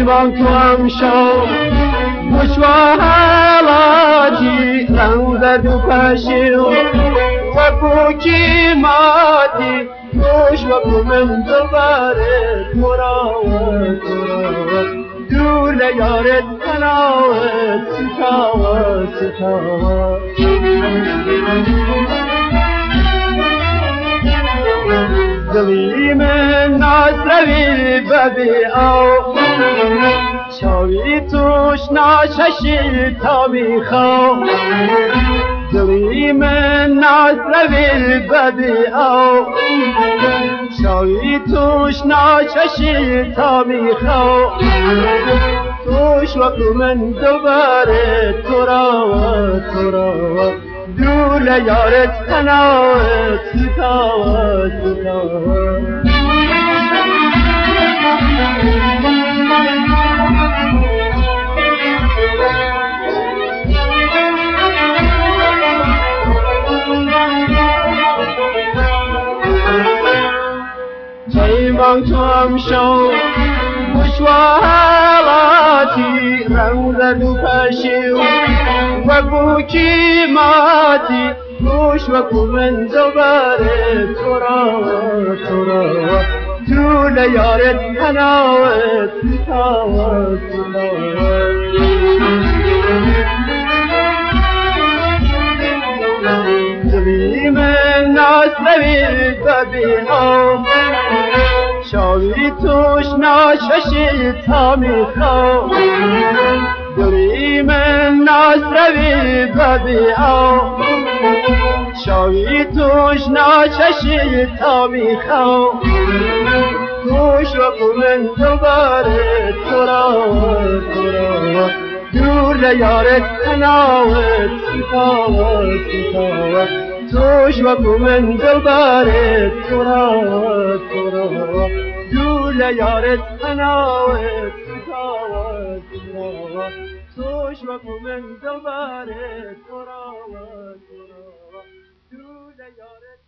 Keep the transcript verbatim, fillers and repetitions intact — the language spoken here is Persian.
ایمان تو هم شو مشوالاتی رنگ دو پشیو و کوکی ماتی خوش و من دوباره تورا و تورا دور لیارت تناوت ستاوا ستاوا دلی من نازروی ببی او چاوی توش ناششی تا میخواه دلی من نازروی ببی او چاوی توش ناششی تا میخواه توش وقت من دوباره تورا و تورا دور لیارت تناوت ستاوا ستاوا ایمان تو هم شو مشوالاتی رنگ دو پشیو و کوکی ماتی خوش و من دوباره تورا تورا دور لیارت تناوت ستاوا ستاوا دلی من نازروی ببی او شاوی توش ناششی تا میخواه دلی من نازروی ببی او شاوی توش ناششی تا میخواه خوش و من دوباره تورا تورا دور لیارت تناوت ستاوا ستاوا توش و من دوباره تورا تورا دور لیارت تناوت ستاوا ستاوا توش و من دوباره تورا تورا دور لیارت